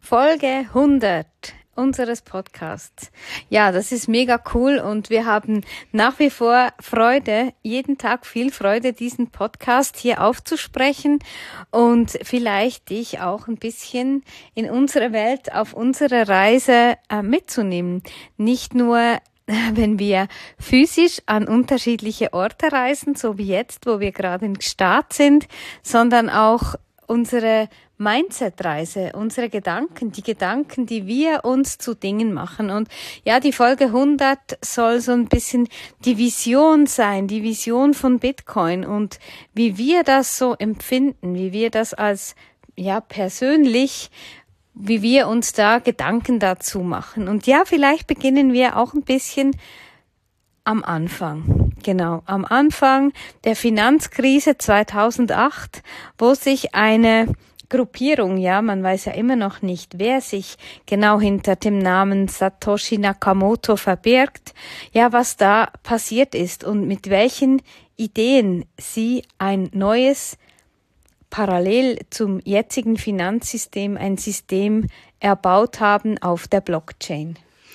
Folge 100 unseres Podcasts. Ja, das ist mega cool und wir haben nach wie vor Freude, jeden Tag viel Freude, diesen Podcast hier aufzusprechen und vielleicht dich auch ein bisschen in unsere Welt, auf unsere Reise mitzunehmen. Nicht nur wenn wir physisch an unterschiedliche Orte reisen, so wie jetzt, wo wir gerade im Start sind, sondern auch unsere Mindset-Reise, unsere Gedanken, die wir uns zu Dingen machen. Und ja, die Folge 100 soll so ein bisschen die Vision sein, die Vision von Bitcoin und wie wir das so empfinden, wie wir das als, ja, persönlich, wie wir uns da Gedanken dazu machen. Und ja, vielleicht beginnen wir auch ein bisschen am Anfang. Genau, am Anfang der Finanzkrise 2008, wo sich eine Gruppierung, ja, man weiß ja immer noch nicht, wer sich genau hinter dem Namen Satoshi Nakamoto verbirgt, ja, was da passiert ist und mit welchen Ideen sie ein neues, parallel zum jetzigen Finanzsystem, ein System erbaut haben auf der Blockchain.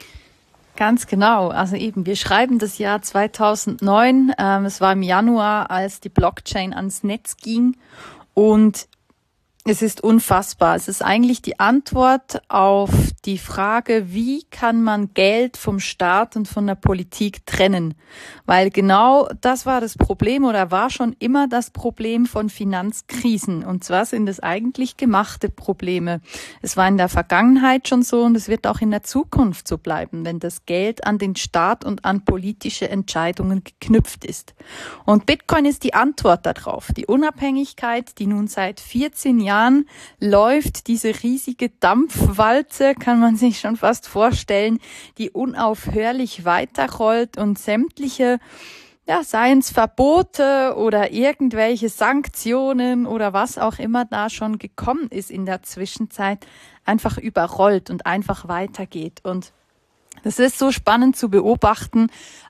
Ganz genau. Also eben, wir schreiben das Jahr 2009. Es war im Januar, als die Blockchain ans Netz ging und es ist unfassbar. Es ist eigentlich die Antwort auf die Frage, wie kann man Geld vom Staat und von der Politik trennen? Weil genau das war das Problem oder war schon immer das Problem von Finanzkrisen. Und zwar sind es eigentlich gemachte Probleme. Es war in der Vergangenheit schon so und es wird auch in der Zukunft so bleiben, wenn das Geld an den Staat und an politische Entscheidungen geknüpft ist. Und Bitcoin ist die Antwort darauf. Die Unabhängigkeit, die nun seit 14 Jahren läuft, diese riesige Dampfwalze, kann man sich schon fast vorstellen, die unaufhörlich weiterrollt und sämtliche, ja, seien es Verbote oder irgendwelche Sanktionen oder was auch immer da schon gekommen ist in der Zwischenzeit, einfach überrollt und einfach weitergeht. Und das ist so spannend zu beobachten.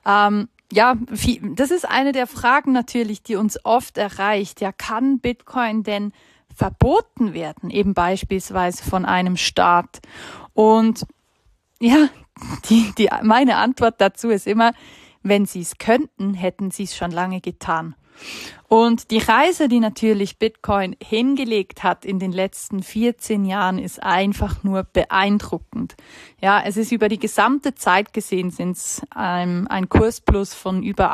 Ja, das ist eine der Fragen natürlich, die uns oft erreicht. Ja, kann Bitcoin denn verboten werden, eben beispielsweise von einem Staat? Und ja, meine Antwort dazu ist immer, wenn sie es könnten, hätten sie es schon lange getan. Und die Reise, die natürlich Bitcoin hingelegt hat in den letzten 14 Jahren, ist einfach nur beeindruckend. Ja, es ist über die gesamte Zeit gesehen, sind es ein Kursplus von über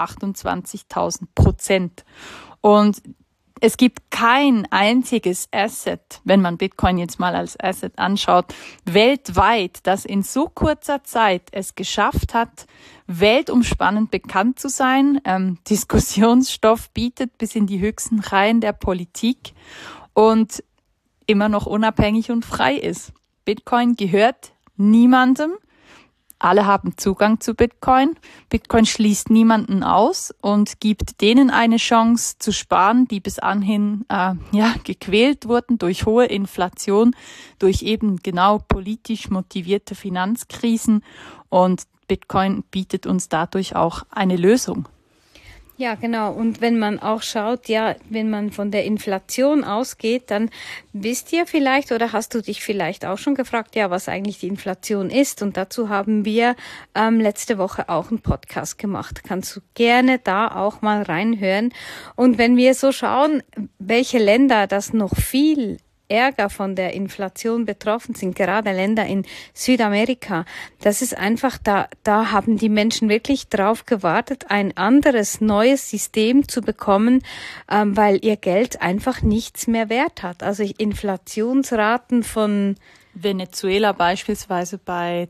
28.000%. Und es gibt kein einziges Asset, wenn man Bitcoin jetzt mal als Asset anschaut, weltweit, das in so kurzer Zeit es geschafft hat, weltumspannend bekannt zu sein, Diskussionsstoff bietet bis in die höchsten Reihen der Politik und immer noch unabhängig und frei ist. Bitcoin gehört niemandem. Alle haben Zugang zu Bitcoin. Bitcoin schließt niemanden aus und gibt denen eine Chance zu sparen, die bis anhin gequält wurden durch hohe Inflation, durch eben genau politisch motivierte Finanzkrisen. Und Bitcoin bietet uns dadurch auch eine Lösung. Ja, genau. Und wenn man auch schaut, ja, wenn man von der Inflation ausgeht, dann wisst ihr vielleicht oder hast du dich vielleicht auch schon gefragt, ja, was eigentlich die Inflation ist. Und dazu haben wir letzte Woche auch einen Podcast gemacht. Kannst du gerne da auch mal reinhören. Und wenn wir so schauen, welche Länder das noch viel Ärger von der Inflation betroffen sind, gerade Länder in Südamerika. Das ist einfach, da haben die Menschen wirklich drauf gewartet, ein anderes, neues System zu bekommen, weil ihr Geld einfach nichts mehr wert hat. Also Inflationsraten von Venezuela beispielsweise bei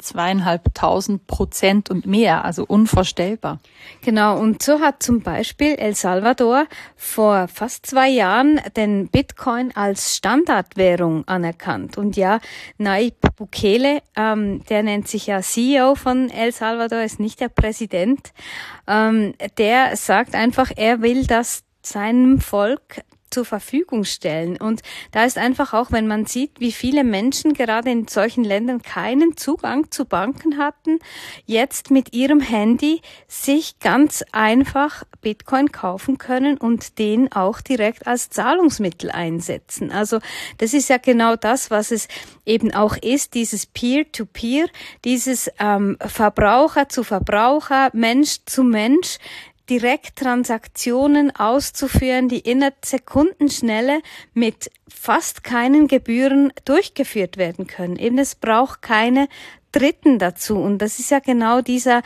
2.500% und mehr, also unvorstellbar. Genau, und so hat zum Beispiel El Salvador vor fast 2 Jahren den Bitcoin als Standardwährung anerkannt. Und ja, Nayib Bukele, der nennt sich ja CEO von El Salvador, ist nicht der Präsident, der sagt einfach, er will, dass seinem Volk zur Verfügung stellen. Und da ist einfach auch, wenn man sieht, wie viele Menschen gerade in solchen Ländern keinen Zugang zu Banken hatten, jetzt mit ihrem Handy sich ganz einfach Bitcoin kaufen können und den auch direkt als Zahlungsmittel einsetzen. Also das ist ja genau das, was es eben auch ist, dieses Peer-to-Peer, dieses Verbraucher zu Verbraucher, Mensch zu Mensch, Direkttransaktionen auszuführen, die innerhalb Sekundenschnelle mit fast keinen Gebühren durchgeführt werden können. Eben, es braucht keine Dritten dazu. Und das ist ja genau dieser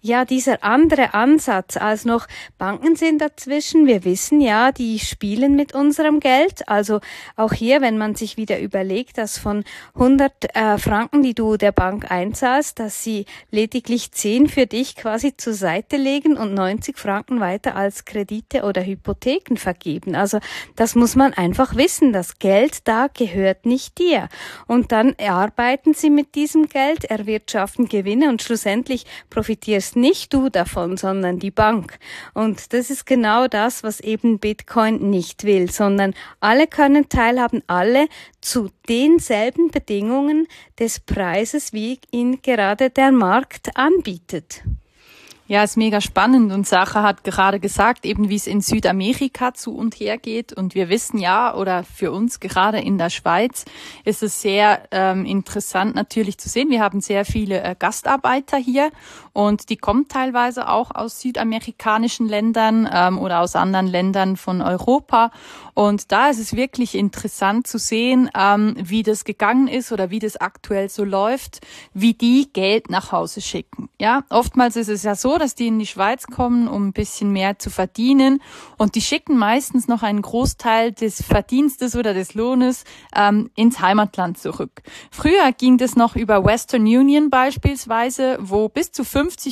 andere Ansatz als noch Banken sind dazwischen. Wir wissen ja, die spielen mit unserem Geld. Also auch hier, wenn man sich wieder überlegt, dass von 100 Franken, die du der Bank einzahlst, dass sie lediglich 10 für dich quasi zur Seite legen und 90 Franken weiter als Kredite oder Hypotheken vergeben. Also das muss man einfach wissen. Das Geld da gehört nicht dir. Und dann arbeiten sie mit diesem Geld, erwirtschaften Gewinne und schlussendlich profitierst nicht du davon, sondern die Bank. Und das ist genau das, was eben Bitcoin nicht will, sondern alle können teilhaben, alle zu denselben Bedingungen des Preises, wie ihn gerade der Markt anbietet. Ja, ist mega spannend und Sarah hat gerade gesagt, eben wie es in Südamerika zu und her geht und wir wissen ja, oder für uns gerade in der Schweiz ist es sehr interessant natürlich zu sehen. Wir haben sehr viele Gastarbeiter hier und die kommen teilweise auch aus südamerikanischen Ländern oder aus anderen Ländern von Europa und da ist es wirklich interessant zu sehen, wie das gegangen ist oder wie das aktuell so läuft, wie die Geld nach Hause schicken. Ja, oftmals ist es ja so, dass die in die Schweiz kommen, um ein bisschen mehr zu verdienen und die schicken meistens noch einen Großteil des Verdienstes oder des Lohnes ins Heimatland zurück. Früher ging das noch über Western Union beispielsweise, wo bis zu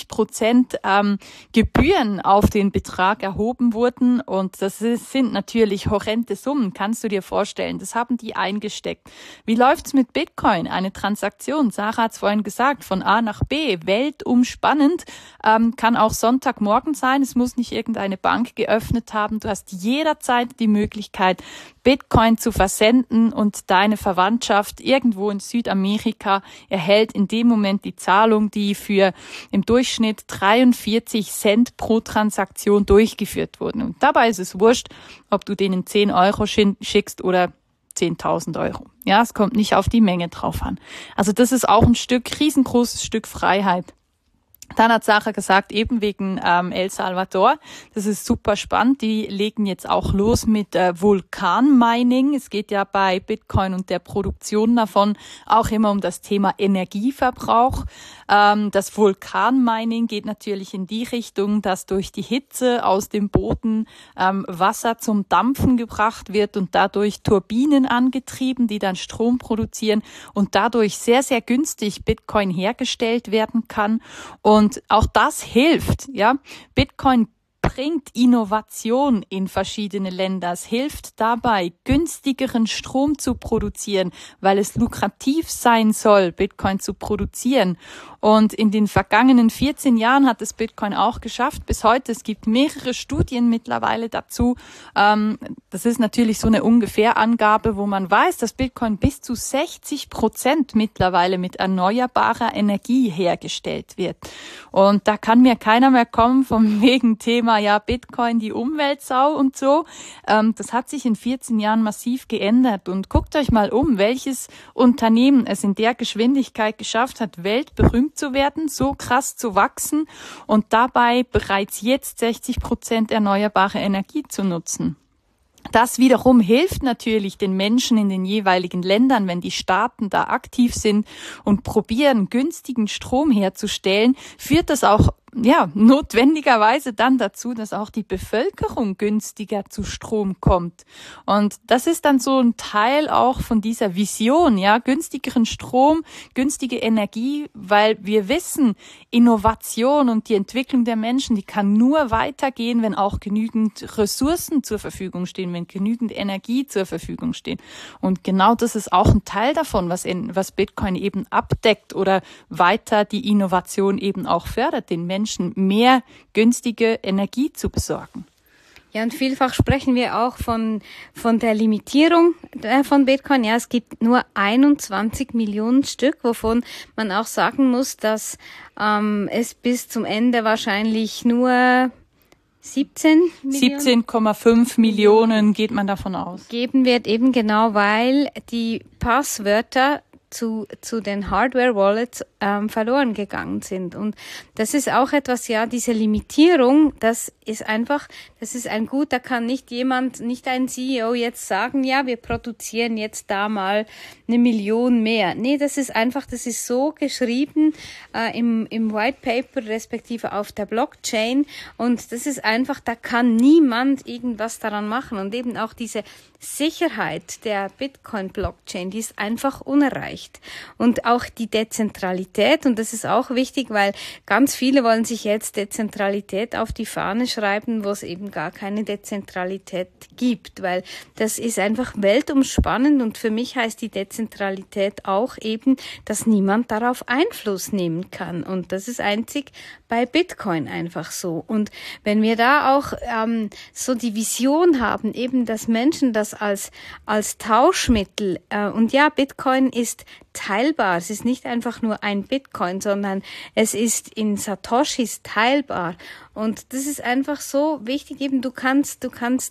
50% Gebühren auf den Betrag erhoben wurden und das sind natürlich horrende Summen, kannst du dir vorstellen. Das haben die eingesteckt. Wie läuft's mit Bitcoin? Eine Transaktion, Sarah hat es vorhin gesagt, von A nach B, weltumspannend, kann auch Sonntagmorgen sein. Es muss nicht irgendeine Bank geöffnet haben. Du hast jederzeit die Möglichkeit, Bitcoin zu versenden und deine Verwandtschaft irgendwo in Südamerika erhält in dem Moment die Zahlung, die für im Durchschnitt 43 Cent pro Transaktion durchgeführt wurden. Und dabei ist es wurscht, ob du denen 10 Euro schickst oder 10.000 Euro. Ja, es kommt nicht auf die Menge drauf an. Also das ist auch ein riesengroßes Stück Freiheit. Dann hat Sarah gesagt, eben wegen El Salvador, das ist super spannend, die legen jetzt auch los mit Vulkanmining. Es geht ja bei Bitcoin und der Produktion davon auch immer um das Thema Energieverbrauch. Das Vulkanmining geht natürlich in die Richtung, dass durch die Hitze aus dem Boden Wasser zum Dampfen gebracht wird und dadurch Turbinen angetrieben, die dann Strom produzieren und dadurch sehr, sehr günstig Bitcoin hergestellt werden kann. Und auch das hilft, ja. Bitcoin bringt Innovation in verschiedene Länder. Es hilft dabei, günstigeren Strom zu produzieren, weil es lukrativ sein soll, Bitcoin zu produzieren. Und in den vergangenen 14 Jahren hat es Bitcoin auch geschafft. Bis heute, es gibt mehrere Studien mittlerweile dazu. Das ist natürlich so eine Ungefährangabe, wo man weiß, dass Bitcoin bis zu 60% mittlerweile mit erneuerbarer Energie hergestellt wird. Und da kann mir keiner mehr kommen vom wegen Thema, ja, Bitcoin, die Umweltsau und so. Das hat sich in 14 Jahren massiv geändert. Und guckt euch mal um, welches Unternehmen es in der Geschwindigkeit geschafft hat, weltberühmt zu werden, so krass zu wachsen und dabei bereits jetzt 60% erneuerbare Energie zu nutzen. Das wiederum hilft natürlich den Menschen in den jeweiligen Ländern, wenn die Staaten da aktiv sind und probieren, günstigen Strom herzustellen, führt das auch notwendigerweise dann dazu, dass auch die Bevölkerung günstiger zu Strom kommt. Und das ist dann so ein Teil auch von dieser Vision, ja, günstigeren Strom, günstige Energie, weil wir wissen, Innovation und die Entwicklung der Menschen, die kann nur weitergehen, wenn auch genügend Ressourcen zur Verfügung stehen, wenn genügend Energie zur Verfügung steht. Und genau das ist auch ein Teil davon, was Bitcoin eben abdeckt oder weiter die Innovation eben auch fördert, den Menschen mehr günstige Energie zu besorgen. Ja, und vielfach sprechen wir auch von der Limitierung von Bitcoin. Ja, es gibt nur 21 Millionen Stück, wovon man auch sagen muss, dass es bis zum Ende wahrscheinlich nur 17,5 Millionen geht man davon aus. Geben wird, eben genau, weil die Passwörter zu den Hardware-Wallets verloren gegangen sind. Und das ist auch etwas, ja, diese Limitierung, das ist ein Gut, da kann nicht ein CEO jetzt sagen, ja, wir produzieren jetzt da mal 1 Million mehr. Nee, das ist so geschrieben im White Paper, respektive auf der Blockchain. Und das ist einfach, da kann niemand irgendwas daran machen. Und eben auch diese Sicherheit der Bitcoin-Blockchain, die ist einfach unerreicht. Und auch die Dezentralität, und das ist auch wichtig, weil ganz viele wollen sich jetzt Dezentralität auf die Fahne schreiben, wo es eben gar keine Dezentralität gibt, weil das ist einfach weltumspannend, und für mich heißt die Dezentralität auch eben, dass niemand darauf Einfluss nehmen kann, und das ist einzig bei Bitcoin einfach so. Und wenn wir da auch so die Vision haben, eben, dass Menschen das als Tauschmittel, und ja, Bitcoin ist teilbar. Es ist nicht einfach nur ein Bitcoin, sondern es ist in Satoshis teilbar. Und das ist einfach so wichtig, eben du kannst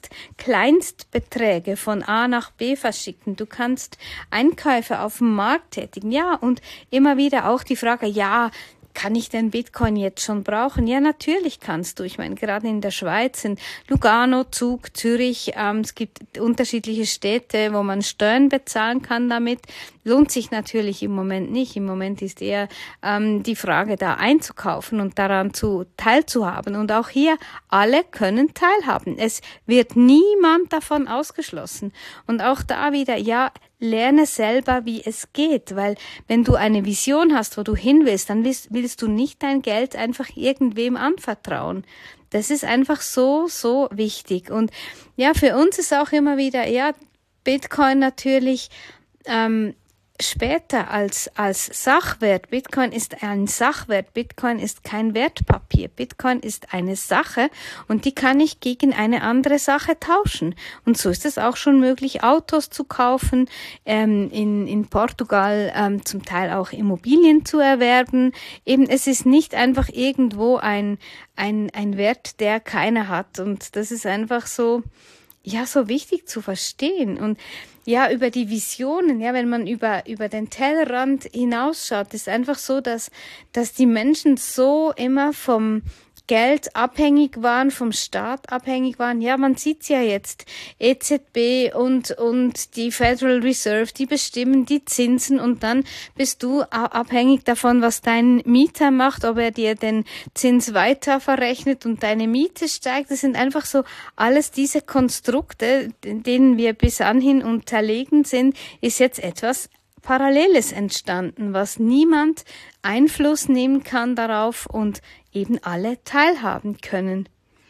Kleinstbeträge von A nach B verschicken. Du kannst Einkäufe auf dem Markt tätigen. Ja, und immer wieder auch die Frage, ja, kann ich denn Bitcoin jetzt schon brauchen? Ja, natürlich kannst du. Ich meine, gerade in der Schweiz, in Lugano, Zug, Zürich, es gibt unterschiedliche Städte, wo man Steuern bezahlen kann damit. Lohnt sich natürlich im Moment nicht. Im Moment ist eher die Frage, da einzukaufen und daran teilzuhaben. Und auch hier, alle können teilhaben. Es wird niemand davon ausgeschlossen. Und auch da wieder, ja, lerne selber, wie es geht, weil wenn du eine Vision hast, wo du hin willst, dann willst du nicht dein Geld einfach irgendwem anvertrauen. Das ist einfach so, so wichtig. Und ja, für uns ist auch immer wieder, ja, Bitcoin natürlich später als Sachwert. Bitcoin ist ein Sachwert. Bitcoin ist kein Wertpapier. Bitcoin ist eine Sache, und die kann ich gegen eine andere Sache tauschen. Und so ist es auch schon möglich, Autos zu kaufen, in Portugal zum Teil auch Immobilien zu erwerben. Eben, es ist nicht einfach irgendwo ein Wert, der keiner hat. Und das ist einfach so, ja, so wichtig zu verstehen. Und ja, über die Visionen, ja, wenn man über den Tellerrand hinausschaut, ist einfach so, dass die Menschen so immer vom Geld abhängig waren, vom Staat abhängig waren. Ja, man sieht's ja jetzt. EZB und die Federal Reserve, die bestimmen die Zinsen, und dann bist du abhängig davon, was dein Mieter macht, ob er dir den Zins weiter verrechnet und deine Miete steigt. Das sind einfach so alles diese Konstrukte, denen wir bis anhin unterlegen sind, ist jetzt etwas Paralleles entstanden, was niemand Einfluss nehmen kann darauf und eben alle teilhaben können.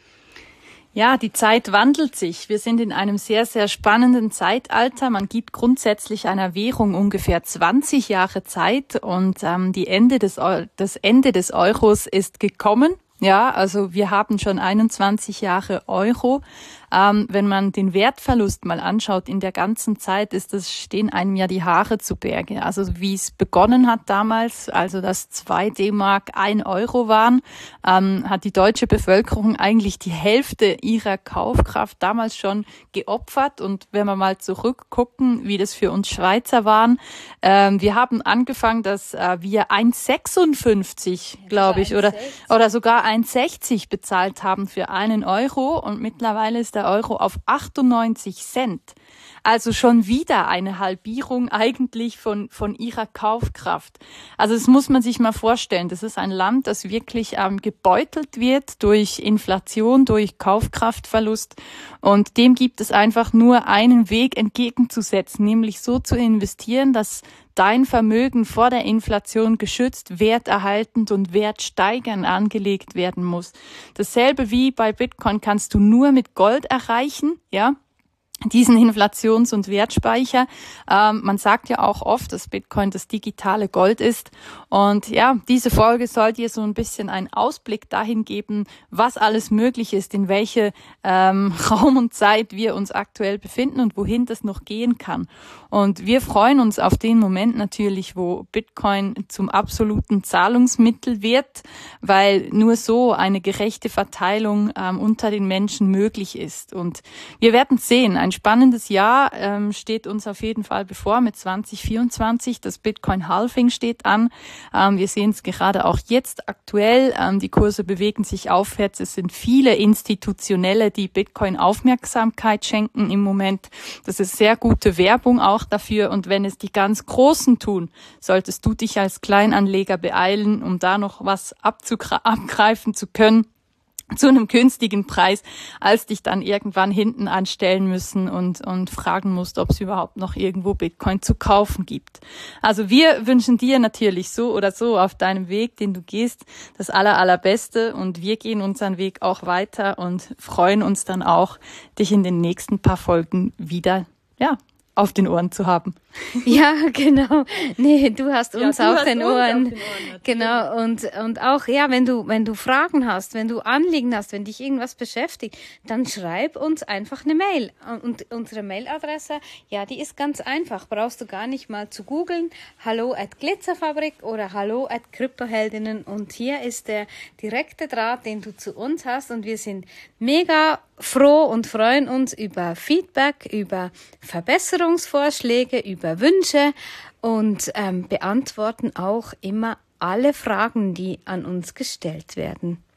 Ja, die Zeit wandelt sich. Wir sind in einem sehr, sehr spannenden Zeitalter. Man gibt grundsätzlich einer Währung ungefähr 20 Jahre Zeit, und das Ende des Euros ist gekommen. Ja, also wir haben schon 21 Jahre Euro. Wenn man den Wertverlust mal anschaut in der ganzen Zeit, stehen einem ja die Haare zu Berge. Also wie es begonnen hat damals, also dass 2 D-Mark 1 Euro waren, hat die deutsche Bevölkerung eigentlich die Hälfte ihrer Kaufkraft damals schon geopfert. Und wenn wir mal zurückgucken, wie das für uns Schweizer waren, wir haben angefangen, dass wir 1,56, glaube ich, oder sogar 1,60 bezahlt haben für 1 Euro, und mittlerweile ist der Euro auf 98 Cent. Also schon wieder eine Halbierung eigentlich von ihrer Kaufkraft. Also das muss man sich mal vorstellen. Das ist ein Land, das wirklich gebeutelt wird durch Inflation, durch Kaufkraftverlust. Und dem gibt es einfach nur einen Weg entgegenzusetzen, nämlich so zu investieren, dass dein Vermögen vor der Inflation geschützt, werterhaltend und wertsteigernd angelegt werden muss. Dasselbe wie bei Bitcoin kannst du nur mit Gold erreichen, ja. diesen Inflations- und Wertspeicher. Man sagt ja auch oft, dass Bitcoin das digitale Gold ist. Und ja, diese Folge soll dir so ein bisschen einen Ausblick dahin geben, was alles möglich ist, in welche Raum und Zeit wir uns aktuell befinden und wohin das noch gehen kann. Und wir freuen uns auf den Moment natürlich, wo Bitcoin zum absoluten Zahlungsmittel wird, weil nur so eine gerechte Verteilung unter den Menschen möglich ist. Und wir werden sehen, ein spannendes Jahr steht uns auf jeden Fall bevor mit 2024. Das Bitcoin-Halving steht an. Wir sehen es gerade auch jetzt aktuell. Die Kurse bewegen sich aufwärts. Es sind viele Institutionelle, die Bitcoin Aufmerksamkeit schenken im Moment. Das ist sehr gute Werbung auch dafür. Und wenn es die ganz Großen tun, solltest du dich als Kleinanleger beeilen, um da noch was abgreifen zu können zu einem günstigen Preis, als dich dann irgendwann hinten anstellen müssen und fragen musst, ob es überhaupt noch irgendwo Bitcoin zu kaufen gibt. Also wir wünschen dir natürlich so oder so auf deinem Weg, den du gehst, das Allerbeste, und wir gehen unseren Weg auch weiter und freuen uns dann auch, dich in den nächsten paar Folgen wieder, auf den Ohren zu haben. Ja, genau. Nee, du hast uns auf den Ohren. Genau. Und auch, wenn du Fragen hast, wenn du Anliegen hast, wenn dich irgendwas beschäftigt, dann schreib uns einfach eine Mail. Und unsere Mailadresse, die ist ganz einfach. Brauchst du gar nicht mal zu googeln. hallo@glitzerfabrik oder hallo@kryptoheldinnen. Und hier ist der direkte Draht, den du zu uns hast. Und wir sind mega froh und freuen uns über Feedback, über Verbesserungsvorschläge, über Wünsche und beantworten auch immer alle Fragen, die an uns gestellt werden.